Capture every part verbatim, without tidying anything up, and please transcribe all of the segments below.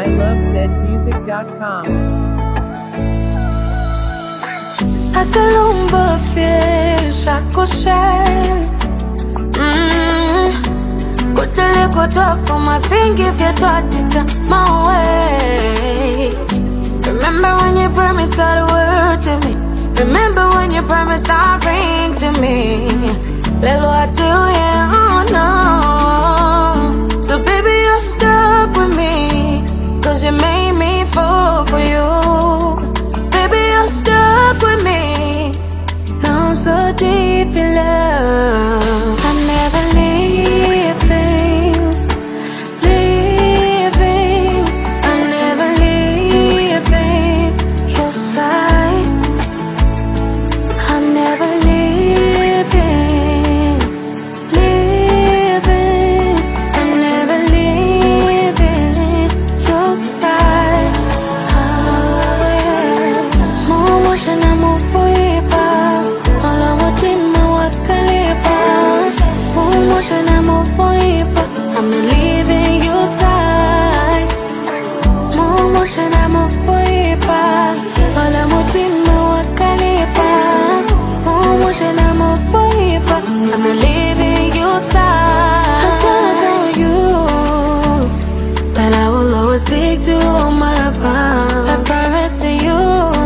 my love zed music dot com. Akalumba fish akoshe. Mm. Kotele koto for my finger if you touch it my way. Remember when you promised not a word to me. Remember when you promised not bring to me. Little I do, yeah, oh no. So baby, you're stuck with me, cause you made me fall for you. Baby, you're stuck with me. Now I'm so deep in love. I'm never leaving, leaving. I'm never leaving your side. I'm never leaving, leaving. I'm never leaving your side. Oh, yeah. Mo shana mo foiba, all I want in my wakalipa. Mo shana mo foiba, I'm not leaving your side. Mo shana mo foiba, all I want in my wakalipa. Mo shana mo foiba, I'm not leaving your side. I promise you that I will always stick to all my vows. I promise to you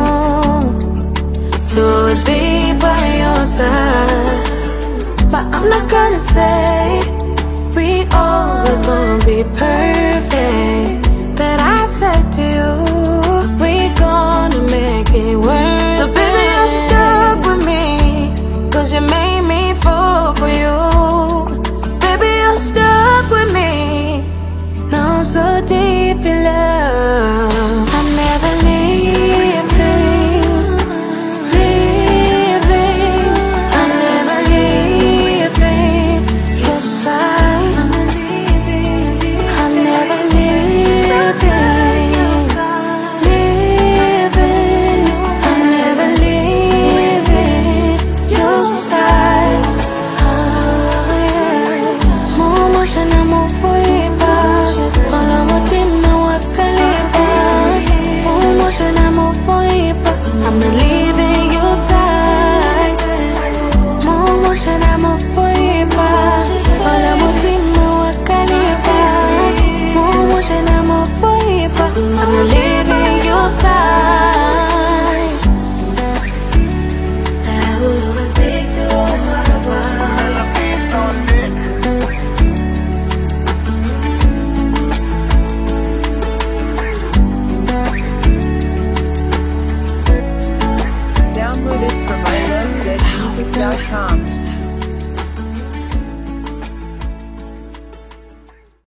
to always be by your side. But I'm not gonna say we always gonna be perfect. But I said to you, we gonna make it work. So baby, you're stuck with me, cause you made me fall for you. Baby, you're stuck with me. Now I'm so deep in love. I'm never leaving, leaving. I'm never leaving your side. I'm never leaving, leaving. I'm never leaving your side. Oh, yeah. Mo shana mo foiba, all I want in my wakalipa. Mo shana mo foiba, I'm not leaving your side. Mo shana mo foiba.